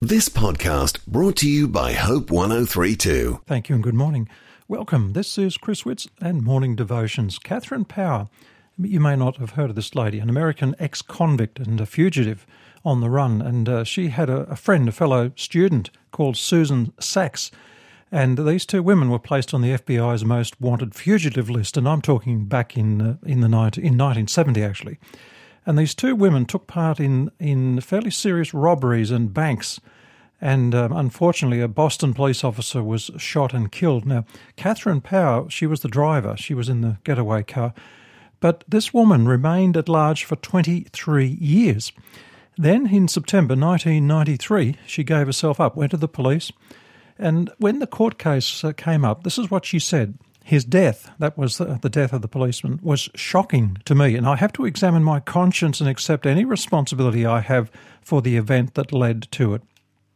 This podcast brought to you by Hope 1032. Thank you and good morning. Welcome. This is Chris Witts and Morning Devotions. Catherine Power, you may not have heard of this lady, an American ex-convict and a fugitive on the run. And she had a friend, a fellow student called Susan Sachs. And these two women were placed on the FBI's most wanted fugitive list. And I'm talking back in 1970, actually. And these two women took part in fairly serious robberies and banks. And unfortunately, a Boston police officer was shot and killed. Now, Catherine Power, she was the driver. She was in the getaway car. But this woman remained at large for 23 years. Then, in September 1993, she gave herself up, went to the police. And when the court case came up, this is what she said. His death, that was the death of the policeman, was shocking to me, and I have to examine my conscience and accept any responsibility I have for the event that led to it.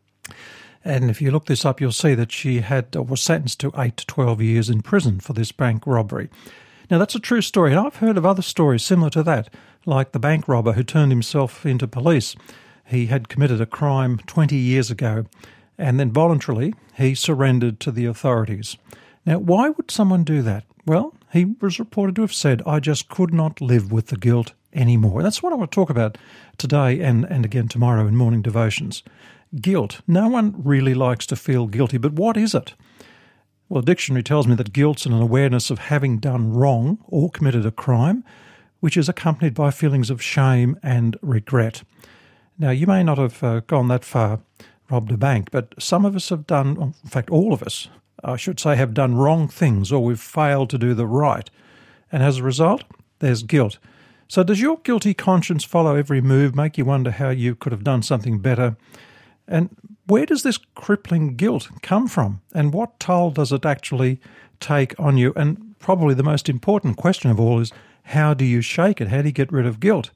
And if you look this up, you'll see that she was sentenced to 8 to 12 years in prison for this bank robbery. Now, that's a true story, and I've heard of other stories similar to that, like the bank robber who turned himself into police. He had committed a crime 20 years ago, and then voluntarily he surrendered to the authorities. Now, why would someone do that? Well, he was reported to have said, I just could not live with the guilt anymore. That's what I want to talk about today and again tomorrow in Morning Devotions. Guilt. No one really likes to feel guilty, but what is it? Well, the dictionary tells me that guilt's an awareness of having done wrong or committed a crime, which is accompanied by feelings of shame and regret. Now, you may not have gone that far, robbed a bank, but some of us have done, in fact, all of us, I should say, have done wrong things or we've failed to do the right. And as a result, there's guilt. So does your guilty conscience follow every move, make you wonder how you could have done something better? And where does this crippling guilt come from? And what toll does it actually take on you? And probably the most important question of all is, how do you shake it? How do you get rid of guilt?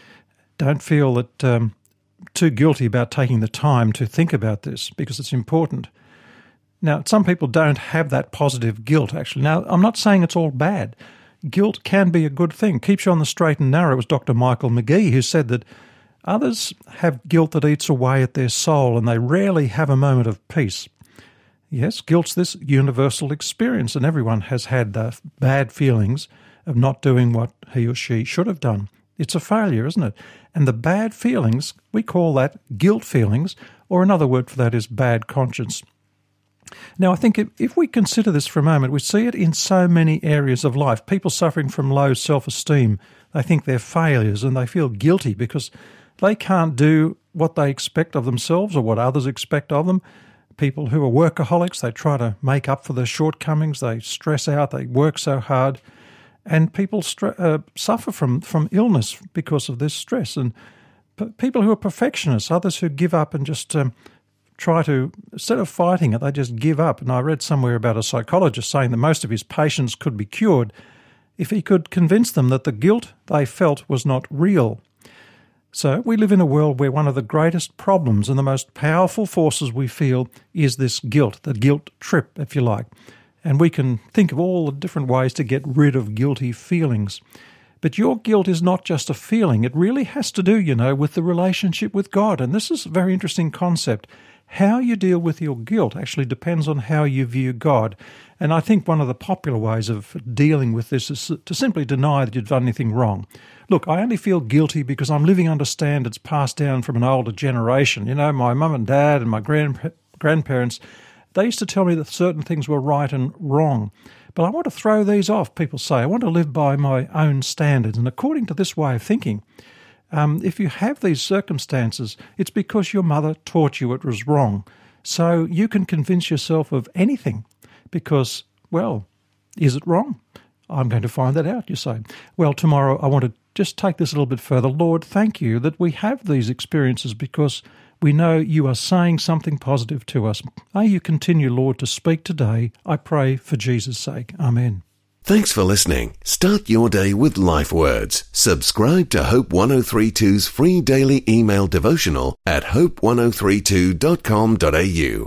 Don't feel that too guilty about taking the time to think about this, because it's important. Now, some people don't have that positive guilt, actually. Now, I'm not saying it's all bad. Guilt can be a good thing. Keeps you on the straight and narrow. It was Dr. Michael McGee who said that others have guilt that eats away at their soul and they rarely have a moment of peace. Yes, guilt's this universal experience, and everyone has had bad feelings of not doing what he or she should have done. It's a failure, isn't it? And the bad feelings, we call that guilt feelings, or another word for that is bad conscience. Now, I think if we consider this for a moment, we see it in so many areas of life. People suffering from low self-esteem, they think they're failures and they feel guilty because they can't do what they expect of themselves or what others expect of them. People who are workaholics, they try to make up for their shortcomings, they stress out, they work so hard. And people suffer from illness because of this stress. And people who are perfectionists, others who give up and just try to, instead of fighting it, they just give up. And I read somewhere about a psychologist saying that most of his patients could be cured if he could convince them that the guilt they felt was not real. So we live in a world where one of the greatest problems and the most powerful forces we feel is this guilt, the guilt trip, if you like. And we can think of all the different ways to get rid of guilty feelings. But your guilt is not just a feeling. It really has to do, with the relationship with God. And this is a very interesting concept. How you deal with your guilt actually depends on how you view God. And I think one of the popular ways of dealing with this is to simply deny that you've done anything wrong. Look, I only feel guilty because I'm living under standards passed down from an older generation. My mum and dad and my grandparents, they used to tell me that certain things were right and wrong. But I want to throw these off, people say. I want to live by my own standards. And according to this way of thinking, if you have these circumstances, it's because your mother taught you it was wrong. So you can convince yourself of anything because, well, is it wrong? I'm going to find that out, you say. Well, tomorrow I want to just take this a little bit further. Lord, thank you that we have these experiences because we know you are saying something positive to us. May you continue, Lord, to speak today. I pray for Jesus' sake. Amen. Thanks for listening. Start your day with Life Words. Subscribe to Hope 1032's free daily email devotional at hope1032.com.au.